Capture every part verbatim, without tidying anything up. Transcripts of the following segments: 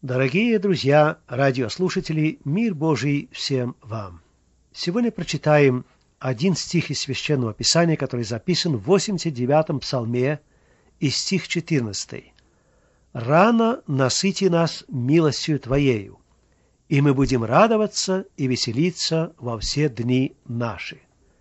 Дорогие друзья, радиослушатели, мир Божий всем вам! Сегодня прочитаем один стих из Священного Писания, который записан в восемьдесят девятом псалме, и стих четырнадцатый. «Рано насыти нас милостью Твоею, и мы будем радоваться и веселиться во все дни наши».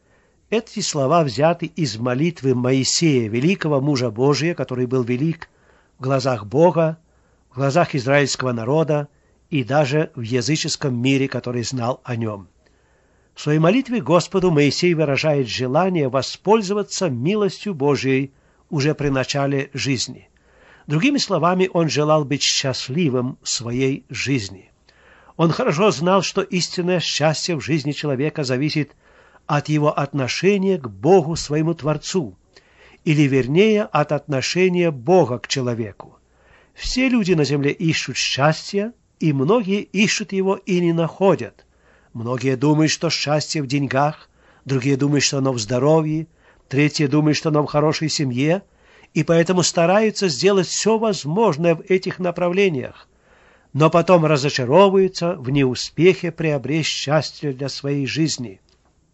Эти слова взяты из молитвы Моисея, великого мужа Божия, который был велик в глазах Бога, в глазах израильского народа и даже в языческом мире, который знал о нем. В своей молитве Господу Моисей выражает желание воспользоваться милостью Божией уже при начале жизни. Другими словами, он желал быть счастливым в своей жизни. Он хорошо знал, что истинное счастье в жизни человека зависит от его отношения к Богу, своему Творцу, или вернее, от отношения Бога к человеку. Все люди на земле ищут счастья, и многие ищут его и не находят. Многие думают, что счастье в деньгах, другие думают, что оно в здоровье, третьи думают, что оно в хорошей семье, и поэтому стараются сделать все возможное в этих направлениях, но потом разочаровываются в неуспехе приобрести счастье для своей жизни.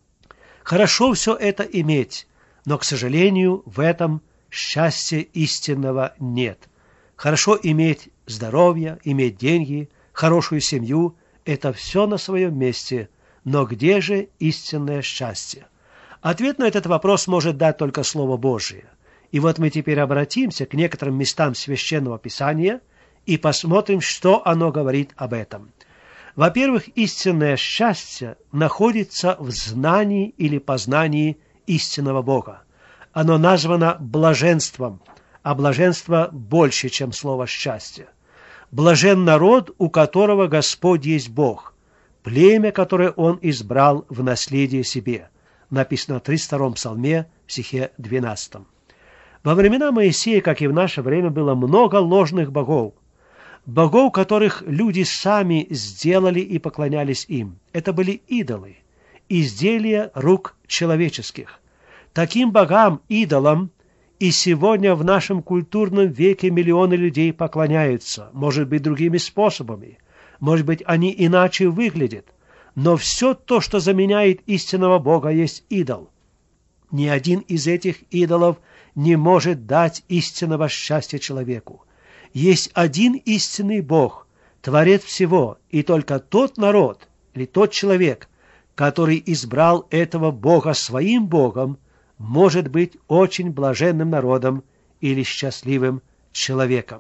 Хорошо все это иметь, но, к сожалению, в этом счастья истинного нет. Хорошо иметь здоровье, иметь деньги, хорошую семью – это все на своем месте, но где же истинное счастье? Ответ на этот вопрос может дать только Слово Божие. И вот мы теперь обратимся к некоторым местам Священного Писания и посмотрим, что оно говорит об этом. Во-первых, истинное счастье находится в знании или познании истинного Бога. Оно названо блаженством, а блаженство больше, чем слово «счастье». Блажен народ, у которого Господь есть Бог, племя, которое Он избрал в наследие себе. Написано в тридцать втором псалме, в стихе двенадцатом. Во времена Моисея, как и в наше время, было много ложных богов. Богов, которых люди сами сделали и поклонялись им. Это были идолы, изделия рук человеческих. Таким богам, идолам, и сегодня в нашем культурном веке миллионы людей поклоняются, может быть, другими способами, может быть, они иначе выглядят, но все то, что заменяет истинного Бога, есть идол. Ни один из этих идолов не может дать истинного счастья человеку. Есть один истинный Бог, Творец всего, и только тот народ или тот человек, который избрал этого Бога своим Богом, может быть очень блаженным народом или счастливым человеком.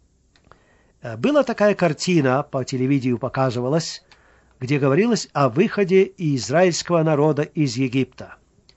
Была такая картина, по телевидению показывалась, где говорилось о выходе израильского народа из Египта.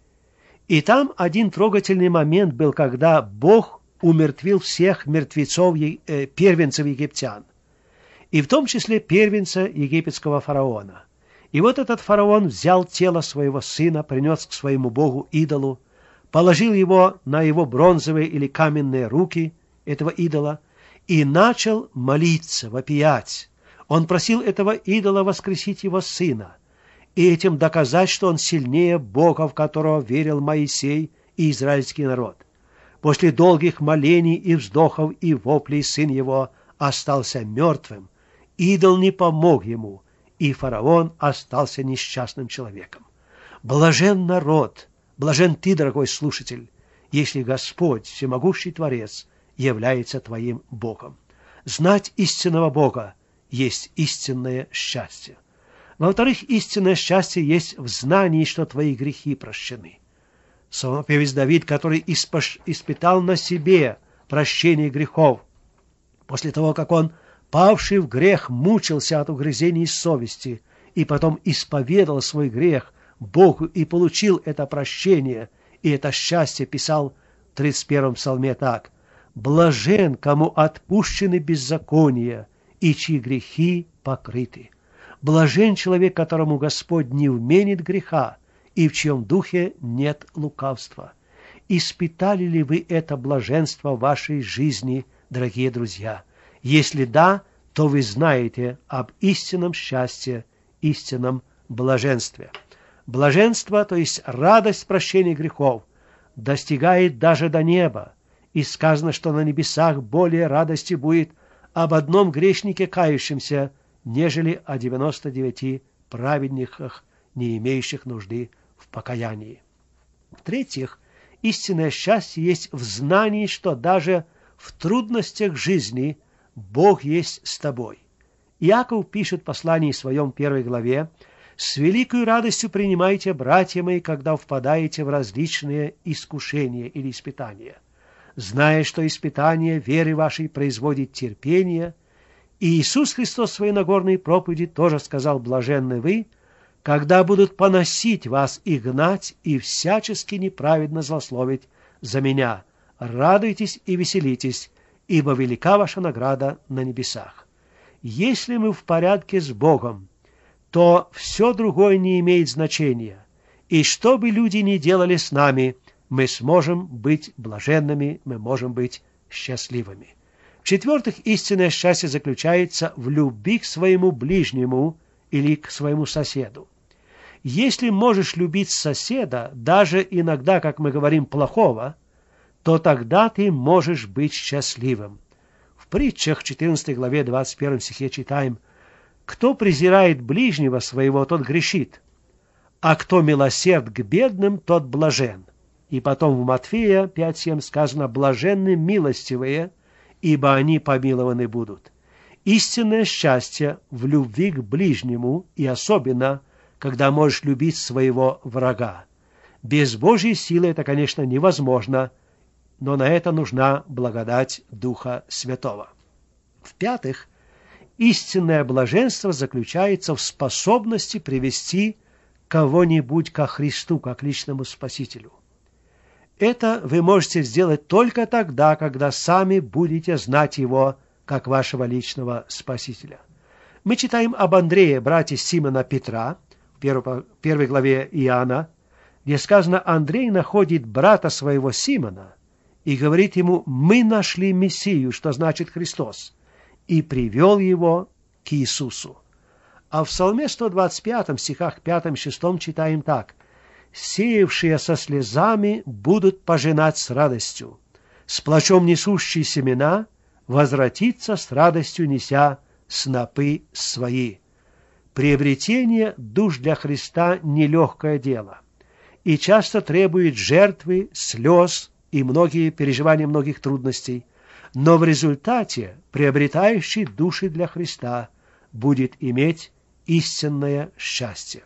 И там один трогательный момент был, когда Бог умертвил всех мертвецов, э, первенцев египтян, и в том числе первенца египетского фараона. И вот этот фараон взял тело своего сына, принес к своему богу идолу, положил его на его бронзовые или каменные руки, этого идола, и начал молиться, вопиять. Он просил этого идола воскресить его сына, и этим доказать, что он сильнее Бога, в которого верил Моисей и израильский народ. После долгих молений и вздохов и воплей сын его остался мертвым, идол не помог ему, и фараон остался несчастным человеком. Блажен народ, блажен ты, дорогой слушатель, если Господь, всемогущий Творец, является твоим Богом. Знать истинного Бога есть истинное счастье. Во-вторых, истинное счастье есть в знании, что твои грехи прощены. Псалмопевец Давид, который испытал на себе прощение грехов, после того, как он, павший в грех, мучился от угрызений совести, и потом исповедал свой грех Богу и получил это прощение и это счастье, писал в тридцать первом псалме так: «Блажен, кому отпущены беззакония, и чьи грехи покрыты. Блажен человек, которому Господь не вменит греха, и в чьем духе нет лукавства». Испытали ли вы это блаженство в вашей жизни, дорогие друзья? Если да, то вы знаете об истинном счастье, истинном блаженстве. Блаженство, то есть радость прощения грехов, достигает даже до неба, и сказано, что на небесах более радости будет об одном грешнике кающемся, нежели о девяноста девяти праведниках, не имеющих нужды в покаянии. В-третьих, истинное счастье есть в знании, что даже в трудностях жизни Бог есть с тобой. Иаков пишет в послании своем первой главе: «С великой радостью принимайте, братья мои, когда впадаете в различные искушения или испытания, зная, что испытание веры вашей производит терпение». И Иисус Христос в своей Нагорной проповеди тоже сказал: «Блаженны вы, когда будут поносить вас и гнать, и всячески неправедно злословить за меня. Радуйтесь и веселитесь, ибо велика ваша награда на небесах». Если мы в порядке с Богом, то все другое не имеет значения. И что бы люди ни делали с нами, мы сможем быть блаженными, мы можем быть счастливыми. В-четвертых, истинное счастье заключается в любви к своему ближнему или к своему соседу. Если можешь любить соседа, даже иногда, как мы говорим, плохого, то тогда ты можешь быть счастливым. В притчах четырнадцатой главе двадцать первом стихе читаем: «Кто презирает ближнего своего, тот грешит, а кто милосерд к бедным, тот блажен». И потом в Матфея пять семь сказано: «Блаженны милостивые, ибо они помилованы будут». Истинное счастье в любви к ближнему, и особенно, когда можешь любить своего врага. Без Божьей силы это, конечно, невозможно, но на это нужна благодать Духа Святого. В-пятых, истинное блаженство заключается в способности привести кого-нибудь ко Христу, как личному Спасителю. Это вы можете сделать только тогда, когда сами будете знать Его как вашего личного Спасителя. Мы читаем об Андрее, брате Симона Петра, в первой главе Иоанна, где сказано: Андрей находит брата своего Симона и говорит ему: «Мы нашли Мессию», что значит Христос, и привел его к Иисусу. А в Псалме сто двадцать пятом, стихах пятом-шестом читаем так: «Сеявшие со слезами будут пожинать с радостью, с плачом несущие семена возвратиться с радостью, неся снопы свои». Приобретение душ для Христа – нелегкое дело, и часто требует жертвы, слез и многие переживания многих трудностей, но в результате приобретающий души для Христа будет иметь истинное счастье.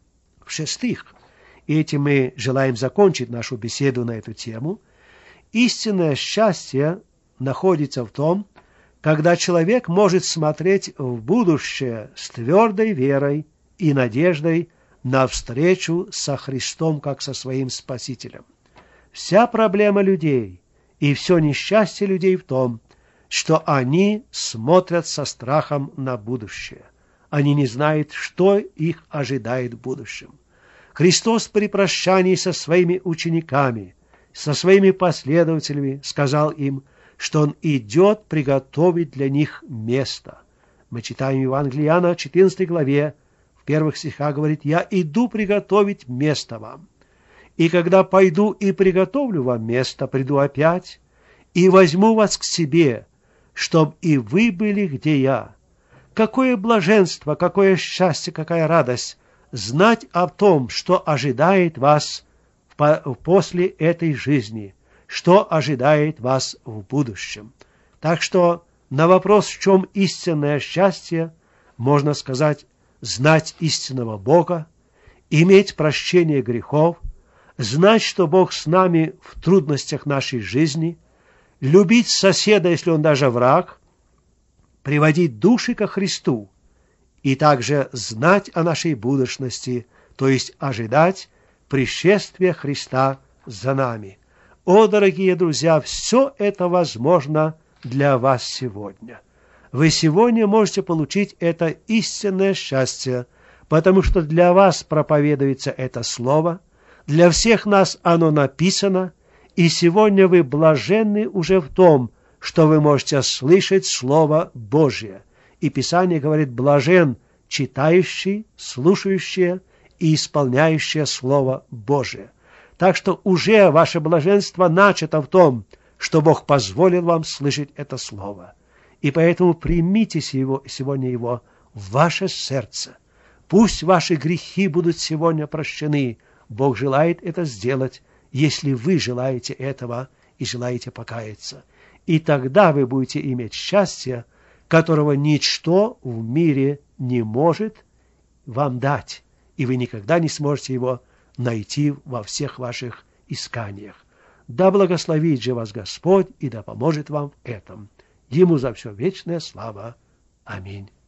В-шестых, и этим мы желаем закончить нашу беседу на эту тему, истинное счастье находится в том, когда человек может смотреть в будущее с твердой верой и надеждой на встречу со Христом как со своим Спасителем. Вся проблема людей и все несчастье людей в том, что они смотрят со страхом на будущее. Они не знают, что их ожидает в будущем. Христос при прощании со своими учениками, со своими последователями сказал им, что Он идет приготовить для них место. Мы читаем в Евангелии Иоанна, четырнадцатой главе, в первых стихах говорит: «Я иду приготовить место вам. И когда пойду и приготовлю вам место, приду опять и возьму вас к себе, чтоб и вы были, где я». Какое блаженство, какое счастье, какая радость знать о том, что ожидает вас после этой жизни, что ожидает вас в будущем. Так что на вопрос, в чем истинное счастье, можно сказать: знать истинного Бога, иметь прощение грехов, знать, что Бог с нами в трудностях нашей жизни, любить соседа, если он даже враг, приводить души ко Христу и также знать о нашей будущности, то есть ожидать пришествия Христа за нами. О, дорогие друзья, все это возможно для вас сегодня. Вы сегодня можете получить это истинное счастье, потому что для вас проповедуется это слово, для всех нас оно написано, и сегодня вы блаженны уже в том, что вы можете слышать Слово Божье. И Писание говорит: блажен читающий, слушающий и исполняющий Слово Божие. Так что уже ваше блаженство начато в том, что Бог позволил вам слышать это Слово. И поэтому примите его, сегодня его в ваше сердце. Пусть ваши грехи будут сегодня прощены. Бог желает это сделать, если вы желаете этого и желаете покаяться. И тогда вы будете иметь счастье, которого ничто в мире не может вам дать, и вы никогда не сможете его найти во всех ваших исканиях. Да благословит же вас Господь и да поможет вам в этом. Ему за все вечная слава. Аминь.